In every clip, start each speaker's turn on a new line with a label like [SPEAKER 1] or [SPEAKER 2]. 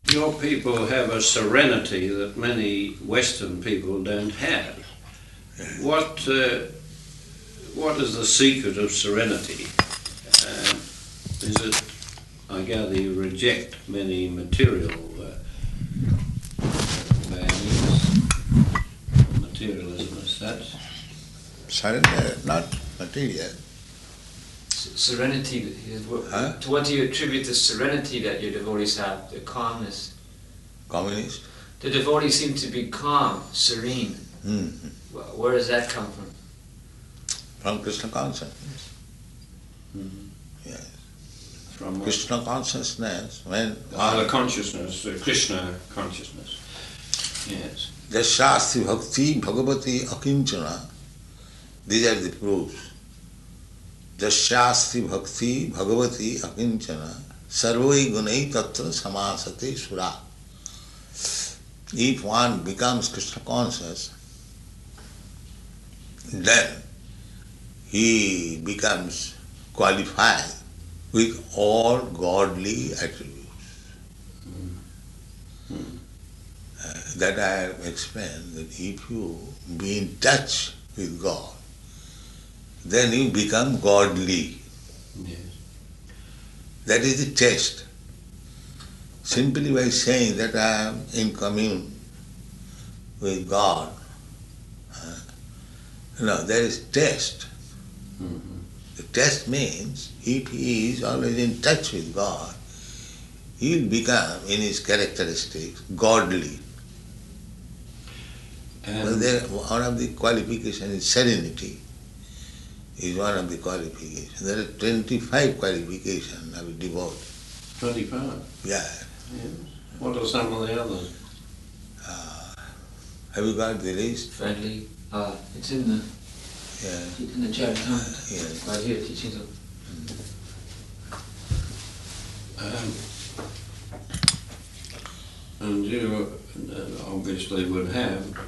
[SPEAKER 1] Your people have a serenity that many Western people don't have. What is the secret of serenity? Is it, I gather, you reject many material values, materialism as such?
[SPEAKER 2] Surrender, not material.
[SPEAKER 3] Serenity, to what do you attribute the serenity that your devotees have, the calmness?
[SPEAKER 2] Communist?
[SPEAKER 3] The devotees seem to be calm, serene.
[SPEAKER 2] Mm-hmm.
[SPEAKER 3] Where does that come from?
[SPEAKER 2] From Krishna consciousness.
[SPEAKER 1] Mm-hmm.
[SPEAKER 2] Yes.
[SPEAKER 1] From
[SPEAKER 2] Krishna consciousness, when...
[SPEAKER 1] the consciousness, Krishna consciousness. Yes.
[SPEAKER 2] Jasyasti bhakti bhagavati akinchana. These are the proofs. Jasyasti bhakti bhagavati akinchana sarvai gunai tatra samasate sura. If one becomes Krishna conscious, then he becomes qualified with all godly attributes. That I have explained, that if you be in touch with God, then you become godly.
[SPEAKER 1] Yes.
[SPEAKER 2] That is the test. Simply by saying that I am in commune with God, there is test.
[SPEAKER 1] Mm-hmm.
[SPEAKER 2] The test means if he is always in touch with God, he will become, in his characteristics, godly. But one of the qualifications is serenity. Is one of the qualifications. There are 25 qualifications of a devotee.
[SPEAKER 1] 25?
[SPEAKER 2] Yeah.
[SPEAKER 1] Yes. What are some of the others?
[SPEAKER 2] Have you got the list?
[SPEAKER 3] Friendly. It's in the Charitamrita.
[SPEAKER 2] Yes.
[SPEAKER 3] Right here, teachings of.
[SPEAKER 1] And you obviously would have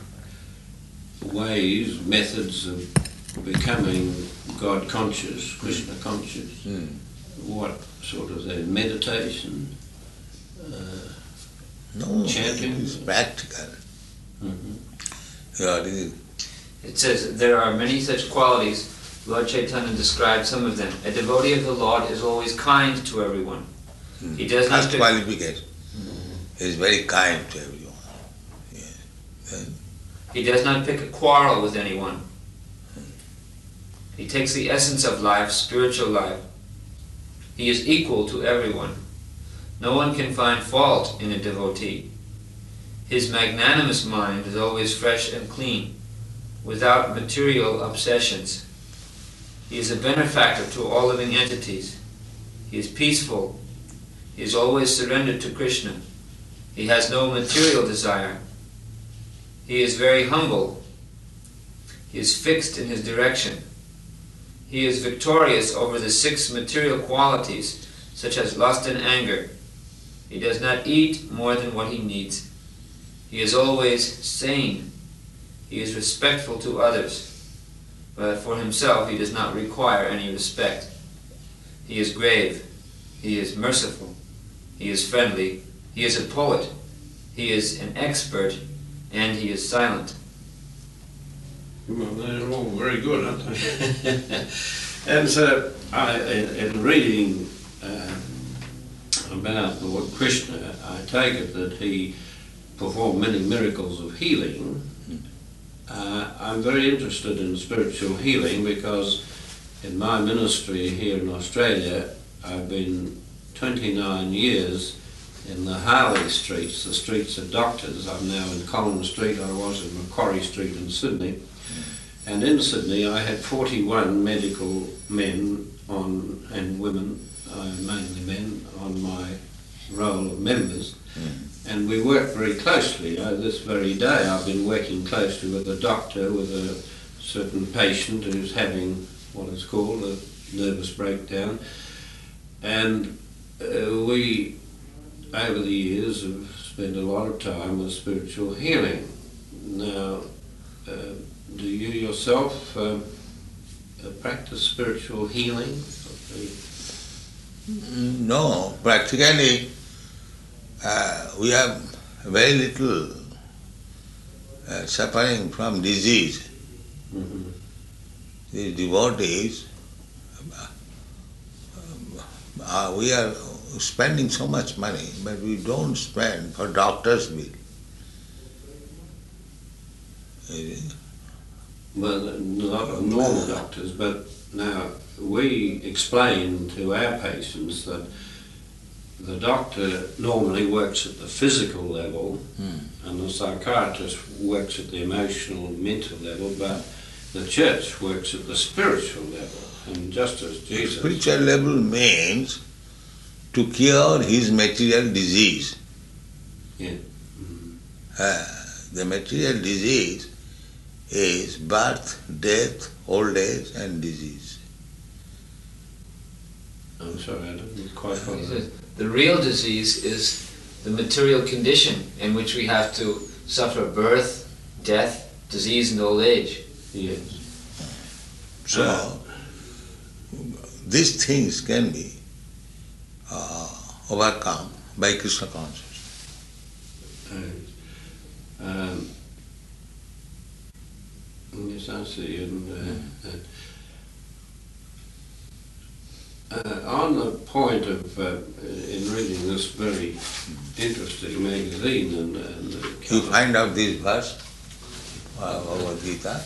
[SPEAKER 1] ways, methods of becoming God conscious, Krishna conscious. What sort of that? Meditation?
[SPEAKER 2] No,
[SPEAKER 1] chanting?
[SPEAKER 2] it is practical.
[SPEAKER 1] Mm-hmm.
[SPEAKER 3] It says, there are many such qualities. Lord Chaitanya described some of them. A devotee of the Lord is always kind to everyone. He does not...
[SPEAKER 2] First qualification. He is very kind to everyone. Yes. Then,
[SPEAKER 3] he does not pick a quarrel with anyone. He takes the essence of life, spiritual life. He is equal to everyone. No one can find fault in a devotee. His magnanimous mind is always fresh and clean, without material obsessions. He is a benefactor to all living entities. He is peaceful. He is always surrendered to Krishna. He has no material desire. He is very humble. He is fixed in his direction. He is victorious over the 6 material qualities, such as lust and anger. He does not eat more than what he needs. He is always sane. He is respectful to others, but for himself he does not require any respect. He is grave. He is merciful. He is friendly. He is a poet. He is an expert, and he is silent.
[SPEAKER 1] Well, they're all very good, aren't they? And so, in reading about Lord Krishna, I take it that he performed many miracles of healing. I'm very interested in spiritual healing because in my ministry here in Australia, I've been 29 years in the Harley streets, the streets of doctors. I'm now in Collins Street. I was in Macquarie Street in Sydney. And in Sydney I had 41 medical men and women, mainly men, on my roll of members. And we worked very closely. This very day I've been working closely with a doctor with a certain patient who's having what is called a nervous breakdown. And we, over the years, have spent a lot of time with spiritual healing. Now, do you yourself practice spiritual healing?
[SPEAKER 2] No, practically we have very little suffering from disease.
[SPEAKER 1] Mhm.
[SPEAKER 2] These devotees, we are spending so much money, but we don't spend for doctor's bill.
[SPEAKER 1] Well, not of normal doctors, but now we explain to our patients that the doctor normally works at the physical level and the psychiatrist works at the emotional, mental level, but the church works at the spiritual level. And just as Jesus...
[SPEAKER 2] Spiritual level means to cure his material disease.
[SPEAKER 1] Yeah.
[SPEAKER 2] The material disease is birth, death, old age and disease.
[SPEAKER 1] I'm sorry, I didn't quite follow
[SPEAKER 3] He
[SPEAKER 1] that.
[SPEAKER 3] says, the real disease is the material condition in which we have to suffer birth, death, disease and old age.
[SPEAKER 1] Yes.
[SPEAKER 2] So, these things can be overcome by Krishna consciousness.
[SPEAKER 1] Yes, I see. And, on the point of, in reading this very interesting magazine and
[SPEAKER 2] You find out this verse, Bhagavad Gita.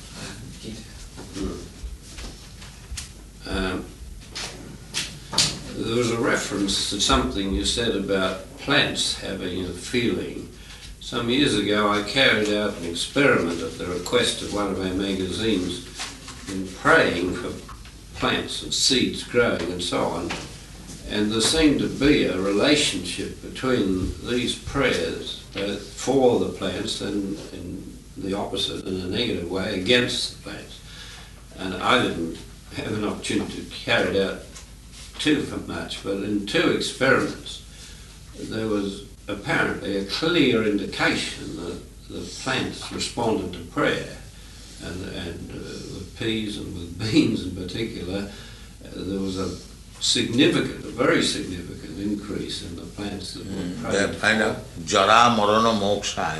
[SPEAKER 1] There was a reference to something you said about plants having a feeling. Some years ago I carried out an experiment at the request of one of our magazines in praying for plants and seeds growing and so on, and there seemed to be a relationship between these prayers, both for the plants and in the opposite, in a negative way, against the plants. And I didn't have an opportunity to carry it out too much, but in 2 experiments there was apparently a clear indication that the plants responded to prayer, and with peas and with beans in particular, there was a very significant increase in the plants that were prayed
[SPEAKER 2] They find
[SPEAKER 1] for.
[SPEAKER 2] out Jara Marana Mokshaya.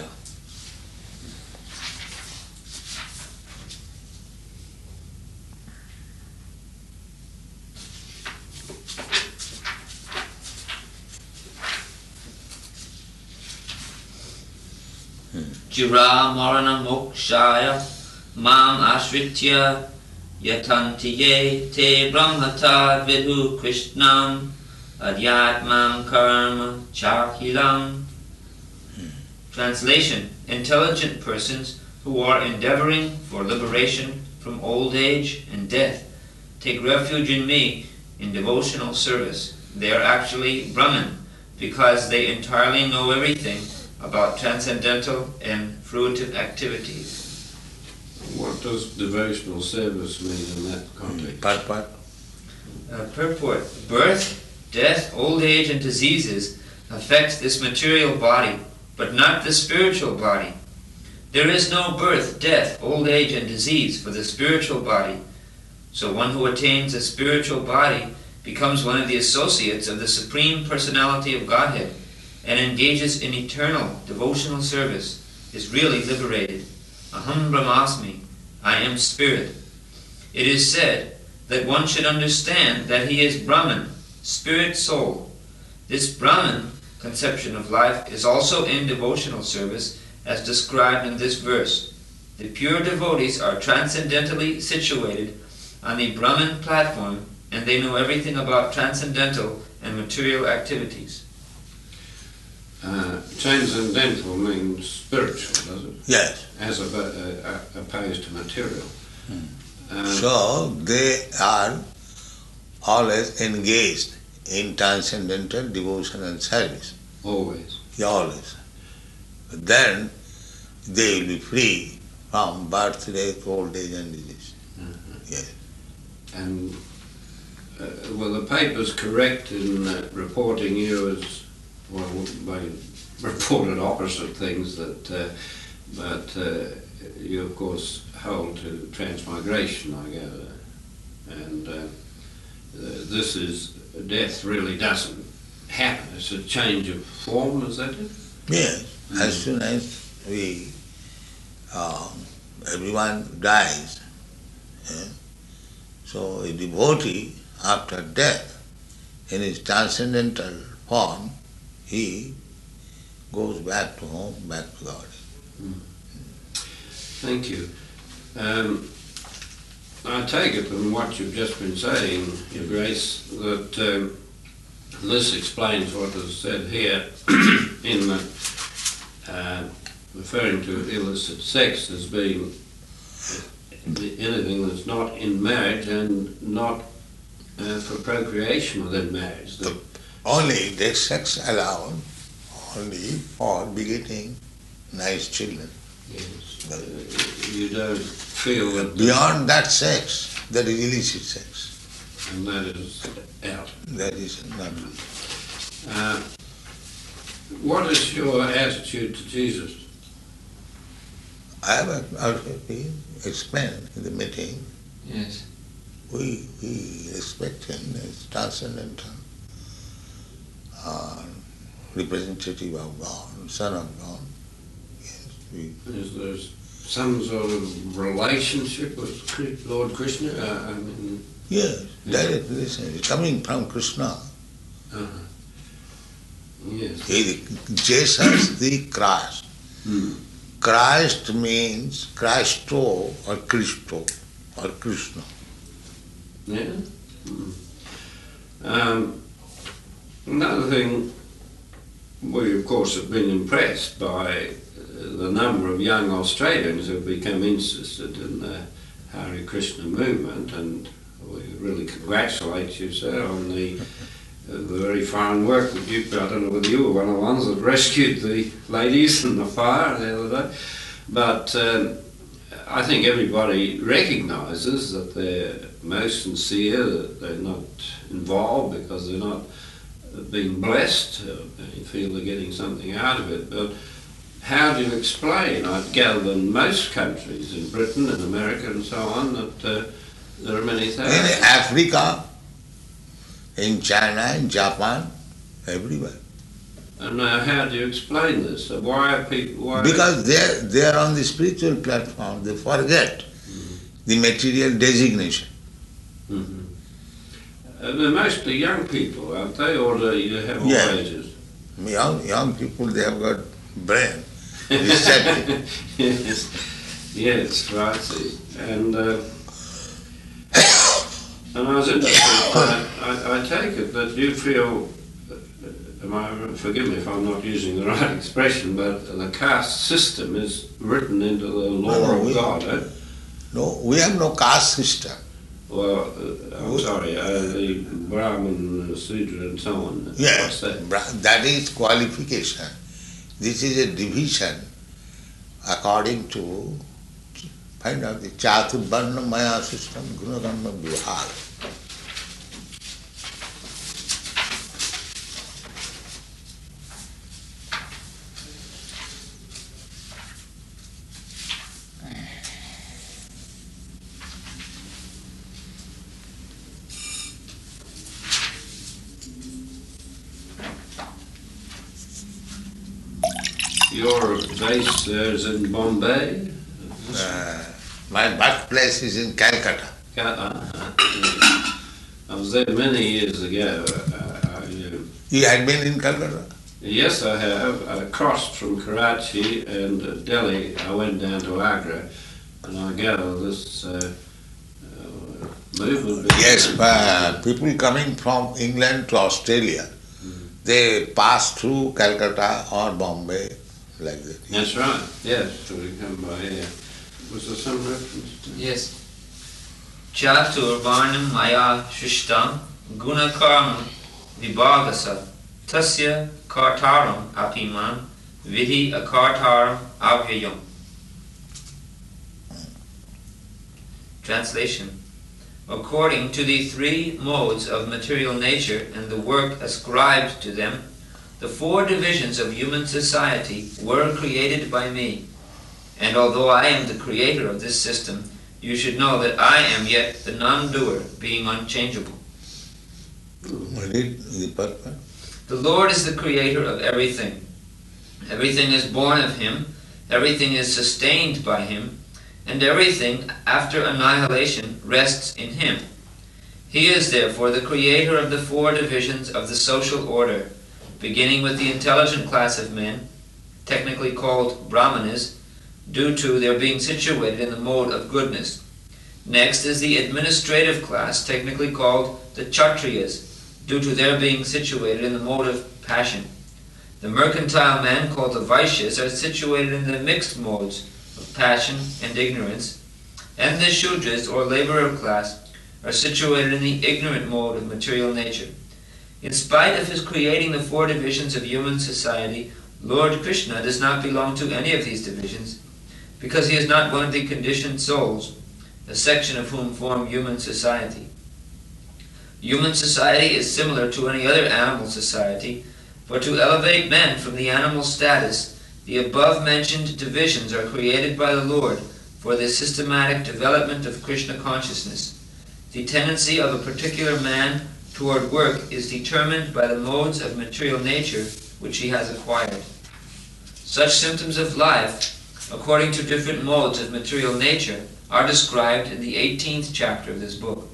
[SPEAKER 3] Jira marana mokshaya mam ashritya yatantiye te brahmata vidhu krishnam adyatmam karma chakilam. Translation: intelligent persons who are endeavoring for liberation from old age and death take refuge in me in devotional service. They are actually Brahman because they entirely know everything about transcendental and fruitive activities.
[SPEAKER 1] What does devotional service mean in that context?
[SPEAKER 2] Purport.
[SPEAKER 3] Purport: birth, death, old age, and diseases affect this material body, but not the spiritual body. There is no birth, death, old age, and disease for the spiritual body. So one who attains a spiritual body becomes one of the associates of the Supreme Personality of Godhead and engages in eternal devotional service, is really liberated. Aham Brahmasmi, I am spirit. It is said that one should understand that he is Brahman, spirit soul. This Brahman conception of life is also in devotional service as described in this verse. The pure devotees are transcendentally situated on the Brahman platform, and they know everything about transcendental and material activities.
[SPEAKER 1] Transcendental means spiritual, does it?
[SPEAKER 2] Yes.
[SPEAKER 1] As opposed to material.
[SPEAKER 2] So they are always engaged in transcendental devotion and service.
[SPEAKER 1] Always.
[SPEAKER 2] Yeah, always. Then they will be free from birth, death, old age and disease. Yes.
[SPEAKER 1] And well, the paper's correct in reporting you as, well, they reported opposite things, but you of course hold to transmigration, I gather, and this is, death really doesn't happen? It's a change of form, is that it?
[SPEAKER 2] Yes, as soon as everyone dies, so a devotee after death, in his transcendental form, he goes back to home, back to God.
[SPEAKER 1] Thank you. I take it from what you've just been saying, Your Grace, that this explains what is said here in referring to illicit sex as being anything that's not in marriage and not for procreation within marriage.
[SPEAKER 2] Only the sex allowed, only for begetting nice children.
[SPEAKER 1] Yes. You don't feel that...
[SPEAKER 2] Beyond that sex, that is illicit sex.
[SPEAKER 1] And that is out.
[SPEAKER 2] That is not.
[SPEAKER 1] What is your attitude to Jesus?
[SPEAKER 2] I have already explained in the meeting.
[SPEAKER 3] Yes.
[SPEAKER 2] We respect him as transcendental, representative of God, Son of God. Yes,
[SPEAKER 1] Is there some sort of relationship with Lord Krishna?
[SPEAKER 2] yes, direct relationship coming from Krishna.
[SPEAKER 1] Yes.
[SPEAKER 2] Jesus the Christ. Christ means Christo or Christo or Krishna.
[SPEAKER 1] Yeah. Another thing, we of course have been impressed by the number of young Australians who have become interested in the Hare Krishna movement, and we really congratulate you, sir, on the very fine work that you've done. I don't know whether you were one of the ones that rescued the ladies from the fire the other day, but I think everybody recognises that they're most sincere, that they're not involved because they're not being blessed, they feel they're getting something out of it. But how do you explain, I gather in most countries, in Britain and America and so on, that there are many thousands?
[SPEAKER 2] In Africa, in China, in Japan, everywhere.
[SPEAKER 1] And how do you explain this? Why are people...
[SPEAKER 2] Because they are on the spiritual platform, they forget the material designation.
[SPEAKER 1] They're mostly young people, aren't they? Or do you have all ages?
[SPEAKER 2] Young people, they have got brain, receptive.
[SPEAKER 1] Yes, right. See. And I was interested, I take it that you feel, forgive me if I'm not using the right expression, but the caste system is written into the law of God, eh?
[SPEAKER 2] No, we have no caste system.
[SPEAKER 1] Well, I'm sorry, the Brahmin, Sudra and so on.
[SPEAKER 2] Yes,
[SPEAKER 1] What's that?
[SPEAKER 2] that is qualification. This is a division according to, find out the Chaturvarna Maya system, Gunakarma Vibhaga.
[SPEAKER 1] Your base there is in Bombay?
[SPEAKER 2] My birthplace is in Calcutta.
[SPEAKER 1] I was there many years ago.
[SPEAKER 2] You had been in Calcutta?
[SPEAKER 1] Yes, I have. I crossed from Karachi and Delhi. I went down to Agra, and I gather this movement...
[SPEAKER 2] Yes, people coming from England to Australia, they pass through Calcutta or Bombay, like that.
[SPEAKER 1] That's right, yes, so we come by here. Was there some reference to...
[SPEAKER 3] Yes. Chaturvarnam maya shishtam gunakarma vibhagasa tasya kartaram apiman vidhi akartaram avyayam. Translation. According to the three modes of material nature and the work ascribed to them, the four divisions of human society were created by me. And although I am the creator of this system, you should know that I am yet the non-doer, being unchangeable.
[SPEAKER 2] Read the purpose.
[SPEAKER 3] The Lord is the creator of everything. Everything is born of him, everything is sustained by him, and everything, after annihilation, rests in him. He is therefore the creator of the four divisions of the social order, beginning with the intelligent class of men, technically called Brahmanas, due to their being situated in the mode of goodness. Next is the administrative class, technically called the Kshatriyas, due to their being situated in the mode of passion. The mercantile men, called the Vaishyas, are situated in the mixed modes of passion and ignorance, and the Shudras, or laborer class, are situated in the ignorant mode of material nature. In spite of his creating the four divisions of human society, Lord Krishna does not belong to any of these divisions, because he is not one of the conditioned souls, a section of whom form human society. Human society is similar to any other animal society, for to elevate men from the animal status, the above-mentioned divisions are created by the Lord for the systematic development of Krishna consciousness. The tendency of a particular man toward work is determined by the modes of material nature which he has acquired. Such symptoms of life, according to different modes of material nature, are described in the 18th chapter of this book.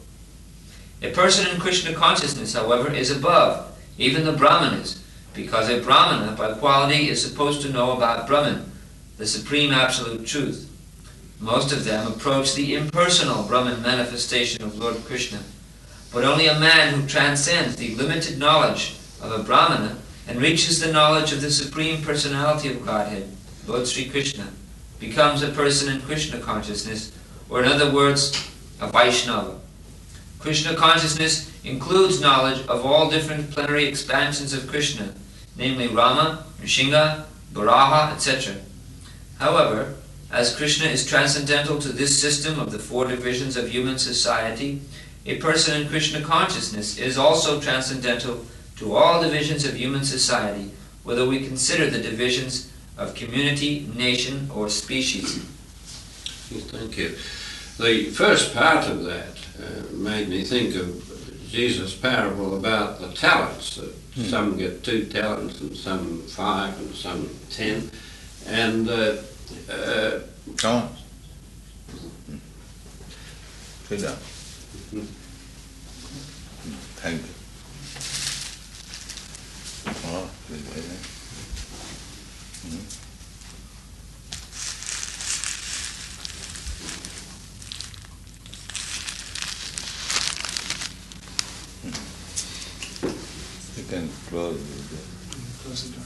[SPEAKER 3] A person in Krishna consciousness, however, is above even the Brahmanas, because a Brahmana, by quality, is supposed to know about Brahman, the supreme absolute truth. Most of them approach the impersonal Brahman manifestation of Lord Krishna, but only a man who transcends the limited knowledge of a Brahmana and reaches the knowledge of the Supreme Personality of Godhead, Lord Sri Krishna, becomes a person in Krishna consciousness, or in other words, a Vaishnava. Krishna consciousness includes knowledge of all different plenary expansions of Krishna, namely Rama, Nrsimha, Varaha, etc. However, as Krishna is transcendental to this system of the four divisions of human society, a person in Krishna consciousness is also transcendental to all divisions of human society, whether we consider the divisions of community, nation, or species.
[SPEAKER 1] Thank you. The first part of that made me think of Jesus' parable about the talents. That some get 2 talents, and some 5, and some 10. And
[SPEAKER 2] Come on. Sit down. Thank you. Oh, you can close it.
[SPEAKER 4] Close the door.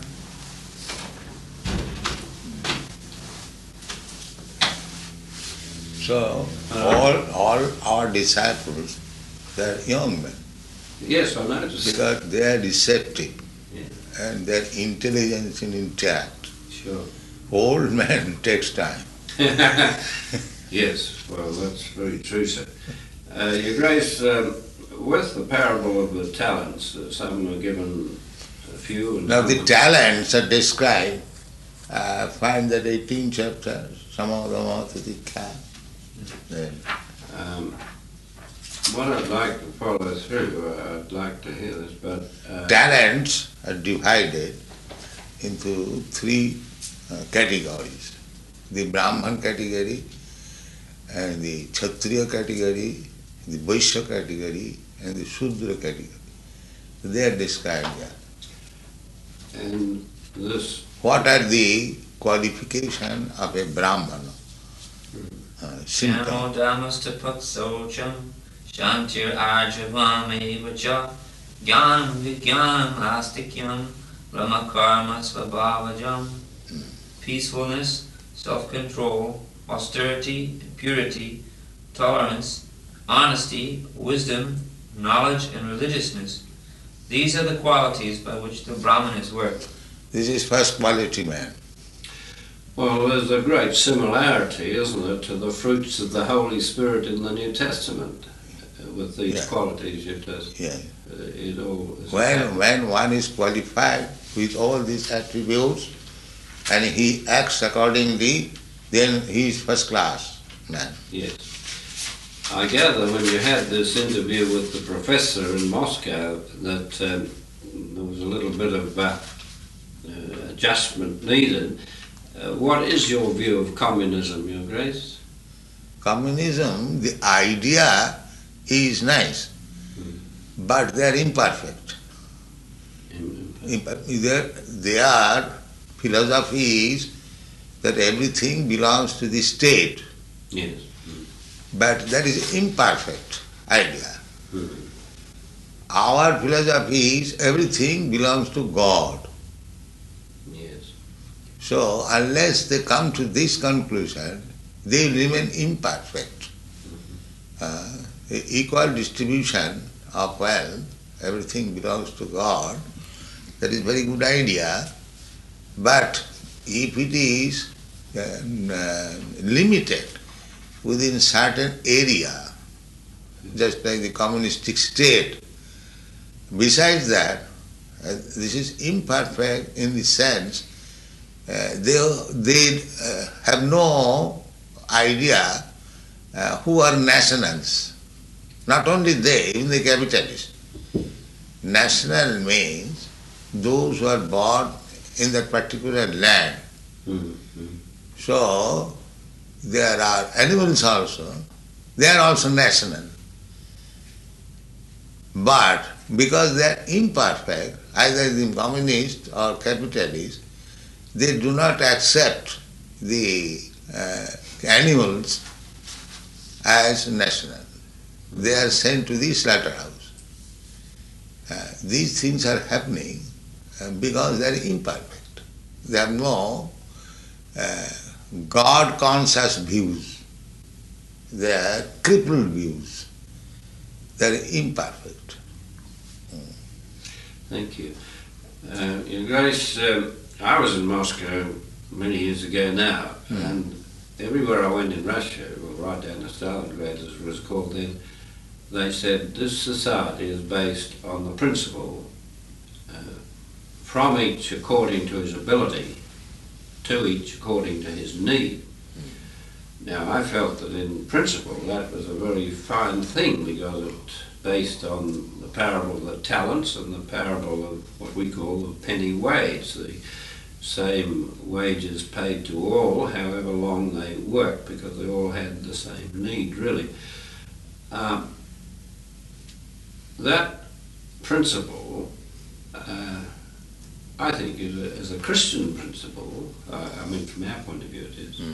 [SPEAKER 2] So, all our disciples, they are young men,
[SPEAKER 1] yes, I noticed.
[SPEAKER 2] because they are receptive
[SPEAKER 1] Yeah,
[SPEAKER 2] and their intelligence is intact.
[SPEAKER 1] sure.
[SPEAKER 2] Old man takes time.
[SPEAKER 1] Yes, well, that's very true, sir. Your Grace, with the parable of the talents, some were given a few. And
[SPEAKER 2] Now
[SPEAKER 1] some
[SPEAKER 2] the
[SPEAKER 1] were-
[SPEAKER 2] talents are described, find that 18 chapters, Samadhamatatika.
[SPEAKER 1] What I'd like to follow through, I'd like to hear this, but
[SPEAKER 2] Talents are divided into 3 categories. The Brahman category, and the Kshatriya category, the Vaishya category, and the Shudra category. They are described here.
[SPEAKER 1] and this,
[SPEAKER 2] What are the qualifications of a Brahmana? Symptom.
[SPEAKER 3] Namo Dhammastapaksaucham Shantir Arjavamaevacha Jnanam Vijnanam Astikyam Brahmakarma Svabhavajam. Peacefulness, self-control, austerity, and purity, tolerance, honesty, wisdom, knowledge, and religiousness. These are the qualities by which the Brahmanas work.
[SPEAKER 2] This is first quality man.
[SPEAKER 1] well, there's a great similarity, isn't there, to the fruits of the Holy Spirit in the New Testament, with these
[SPEAKER 2] Yeah.
[SPEAKER 1] qualities. It does.
[SPEAKER 2] Yeah.
[SPEAKER 1] It all is
[SPEAKER 2] When one is qualified with all these attributes and he acts accordingly, then he is first class man.
[SPEAKER 1] Yes. I gather when you had this interview with the professor in Moscow that the was a little bit of adjustment needed. What is your view of communism, Your Grace?
[SPEAKER 2] Communism, the idea is nice, but they are imperfect. They are philosophies that everything belongs to the state.
[SPEAKER 1] Yes.
[SPEAKER 2] But that is imperfect idea. Our philosophy is everything belongs to God.
[SPEAKER 1] Yes.
[SPEAKER 2] So unless they come to this conclusion, they remain imperfect. The equal distribution of wealth, everything belongs to God, that is very good idea, but if it is limited within certain area, just like the communistic state, besides that, this is imperfect in the sense they have no idea who are nationals. Not only they, even the capitalists. National means those who are born in that particular land. So there are animals also, they are also national. But because they are imperfect, either the communist or capitalist, they do not accept the animals as national. They are sent to the slaughterhouse. These things are happening because they are imperfect. They have no God-conscious views. They are crippled views. They are imperfect.
[SPEAKER 1] Thank you. Your Grace, I was in Moscow many years ago now, and everywhere I went in Russia, well, right down to Stalingrad as it was called then, they said this society is based on the principle from each according to his ability, to each according to his need. Now I felt that in principle that was a very fine thing because it's based on the parable of the talents and the parable of what we call the penny wage, the same wages paid to all however long they worked because they all had the same need really. That principle I think is a Christian principle. I mean, from our point of view it is.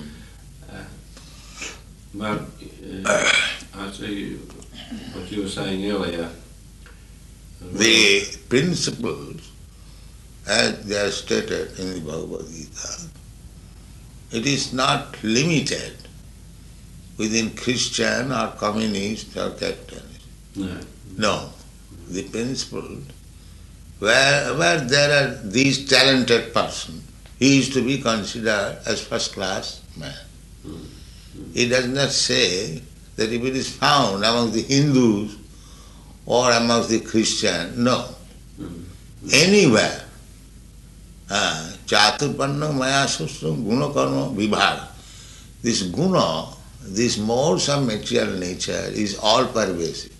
[SPEAKER 1] But I see what you were saying earlier.
[SPEAKER 2] The principles, as they are stated in the Bhagavad Gita, it is not limited within Christian or communist or capitalist.
[SPEAKER 1] No.
[SPEAKER 2] No. The principles, where there are these talented person, he is to be considered as first class man. It does not say that if it is found among the Hindus or among the Christians, no. Anywhere. Chaturpanna maya sustam guna karma vibhaga. This guna, this modes of material nature is all pervasive.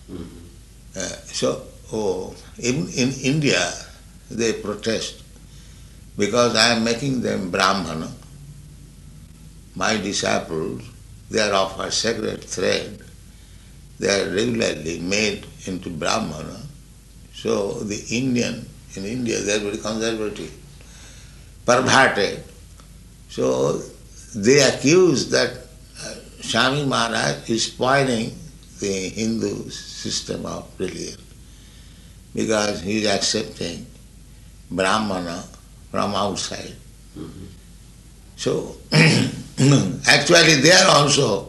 [SPEAKER 2] In India, they protest because I am making them Brahmana. My disciples, they are of a sacred thread. They are regularly made into Brahmana. So in India, they are very conservative, perverted. So they accuse that Swami Maharaj is spoiling the Hindu system of religion because he is accepting Brahmana from outside. So actually they are also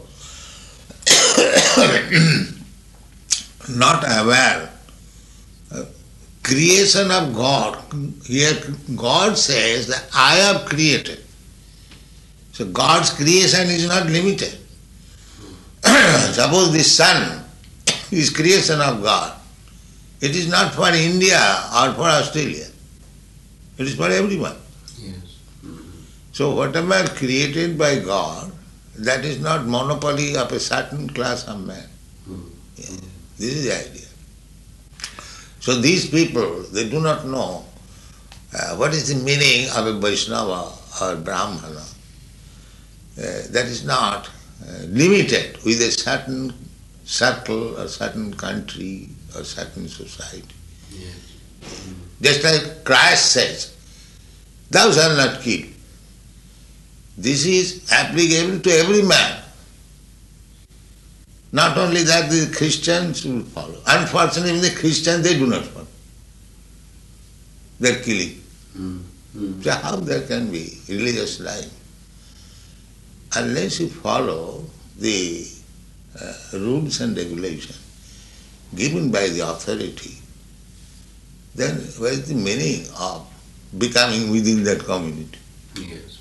[SPEAKER 2] not aware. Creation of God, here God says that I have created. So God's creation is not limited. Suppose the sun is creation of God. It is not for India or for Australia. It is for everyone.
[SPEAKER 1] Yes.
[SPEAKER 2] So whatever created by God, that is not monopoly of a certain class of man. This is the idea. So these people, they do not know what is the meaning of a Vaishnava or Brahmana. That is not limited with a certain circle or certain country or certain society.
[SPEAKER 1] Yes.
[SPEAKER 2] Just like Christ says, thou shalt not kill. This is applicable to every man. Not only that, the Christians will follow. Unfortunately, the Christians, they do not follow. They are killing. So how there can be religious life? Unless you follow the rules and regulations given by the authority, then what is the meaning of becoming within that community?
[SPEAKER 1] Yes.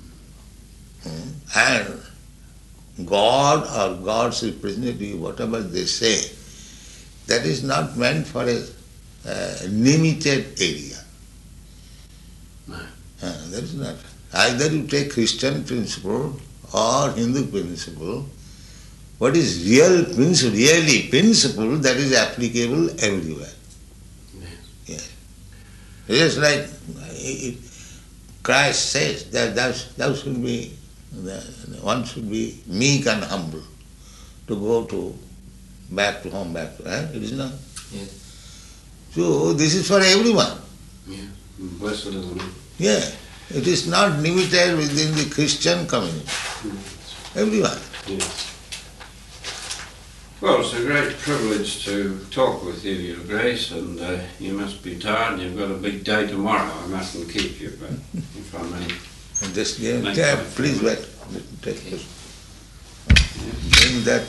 [SPEAKER 2] And God or God's representative, whatever they say, that is not meant for a limited area.
[SPEAKER 1] No.
[SPEAKER 2] That is not. Either you take Christian principle or Hindu principle. What is real principle, really principle, that is applicable everywhere.
[SPEAKER 1] Yes.
[SPEAKER 2] Yes. Just like Christ says that thou should be, one should be meek and humble to go to back to home, it is not.
[SPEAKER 3] Yes.
[SPEAKER 2] So this is for everyone.
[SPEAKER 1] Yeah. Blessed is the man.
[SPEAKER 2] Yeah. It is not limited within the Christian community. Everyone.
[SPEAKER 1] Yes. Well, it's a great privilege to talk with you, Your Grace, and you must be tired and you've got a big day tomorrow. I mustn't keep you, but if I may.
[SPEAKER 2] And just give,
[SPEAKER 1] Thank you.
[SPEAKER 2] please wait. Take this. Bring that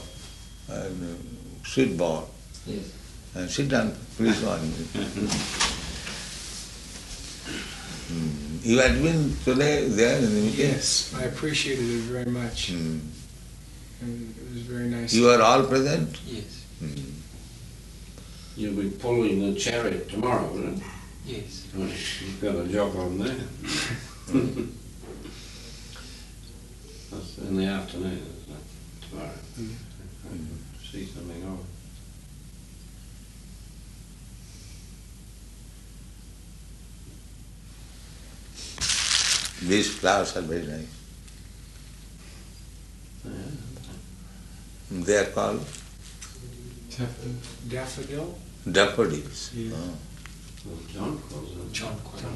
[SPEAKER 2] sweet ball.
[SPEAKER 3] Yes.
[SPEAKER 2] And sit down, please, on. You had been today there in the meeting?
[SPEAKER 4] Yes, I appreciated it very much.
[SPEAKER 2] Mm.
[SPEAKER 4] And it was very nice.
[SPEAKER 2] You are all present?
[SPEAKER 3] Yes.
[SPEAKER 1] You'll be pulling the chariot tomorrow, won't you?
[SPEAKER 3] Yes.
[SPEAKER 1] Right. You've got a job on there. That's in the afternoon, isn't it? Tomorrow. See something of it.
[SPEAKER 2] These flowers are very nice. They are called
[SPEAKER 4] Daffodil?
[SPEAKER 2] daffodils.
[SPEAKER 4] Yeah.
[SPEAKER 2] Oh.
[SPEAKER 1] Well, John calls it.
[SPEAKER 4] John.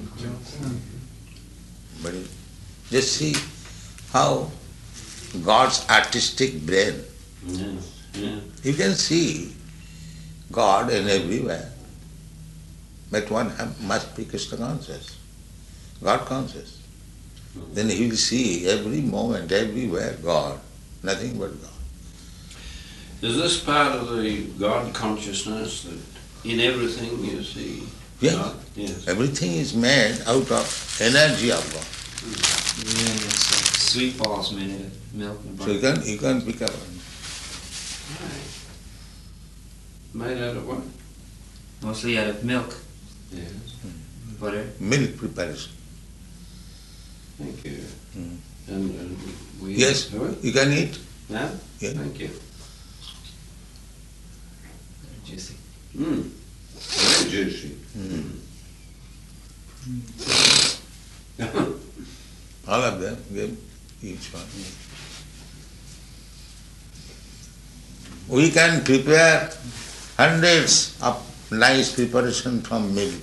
[SPEAKER 2] But just see how God's artistic brain.
[SPEAKER 1] Yes, yeah.
[SPEAKER 2] You can see God in everywhere, but one must be Krishna conscious, God conscious. Then he will see every moment, everywhere God, nothing but God.
[SPEAKER 1] Is this part of the God consciousness that in everything you see
[SPEAKER 2] Yes.
[SPEAKER 1] God? Yes.
[SPEAKER 2] Everything is made out of energy of God.
[SPEAKER 3] Yeah, it's sweet balls made out of milk and
[SPEAKER 2] So
[SPEAKER 3] butter.
[SPEAKER 2] you can pick up
[SPEAKER 1] Right. Made out of what?
[SPEAKER 3] Mostly out of milk,
[SPEAKER 1] Yes.
[SPEAKER 3] butter.
[SPEAKER 2] milk preparation.
[SPEAKER 1] Thank you.
[SPEAKER 2] Mm.
[SPEAKER 1] And we
[SPEAKER 2] Yes,
[SPEAKER 1] do it?
[SPEAKER 2] you can eat.
[SPEAKER 1] Yeah?
[SPEAKER 2] Yeah.
[SPEAKER 1] Thank you.
[SPEAKER 3] Juicy.
[SPEAKER 1] Very juicy.
[SPEAKER 2] All of them, give each one. We can prepare hundreds of nice preparation from milk.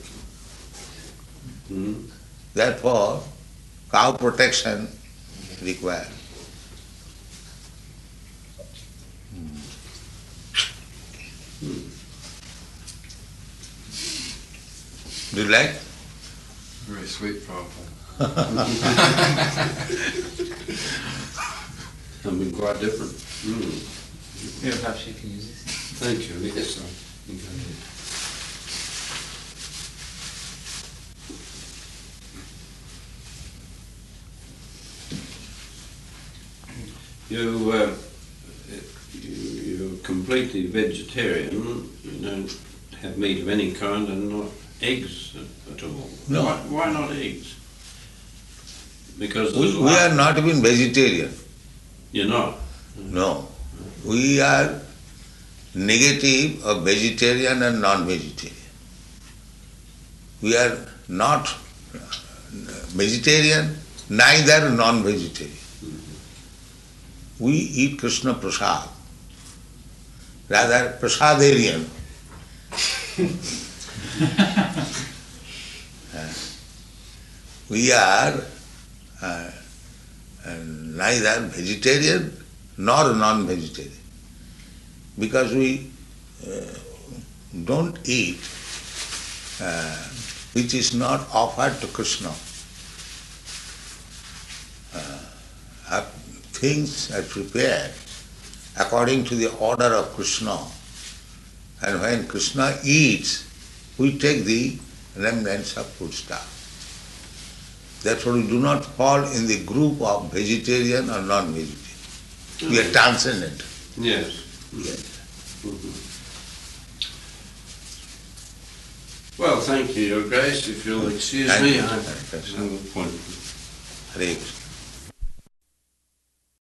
[SPEAKER 2] Therefore, cow protection required. Do you like?
[SPEAKER 5] Very sweet, Prabhupada.
[SPEAKER 1] Something quite different.
[SPEAKER 3] Yeah, perhaps you can use this.
[SPEAKER 1] Thank you. Yes, I think I did. You're completely vegetarian. You don't have meat of any kind and not eggs at all.
[SPEAKER 2] No.
[SPEAKER 1] Why not eggs? Because
[SPEAKER 2] We are not even vegetarian.
[SPEAKER 1] You're not.
[SPEAKER 2] No. We are negative of vegetarian and non-vegetarian. We are not vegetarian, neither non-vegetarian. We eat Krishna prasad, rather prasadarian. We are neither vegetarian nor non-vegetarian, because we don't eat which is not offered to Krishna. Things are prepared according to the order of Krishna, and when Krishna eats, we take the remnants of food stuff. Therefore we do not fall in the group of vegetarian or non-vegetarian. We are transcendent.
[SPEAKER 1] Yes.
[SPEAKER 2] Yes.
[SPEAKER 1] Well, thank you, Your Grace. If you'll excuse
[SPEAKER 2] Thank
[SPEAKER 1] me,
[SPEAKER 2] you.
[SPEAKER 1] I have an appointment.
[SPEAKER 2] Hare Krishna.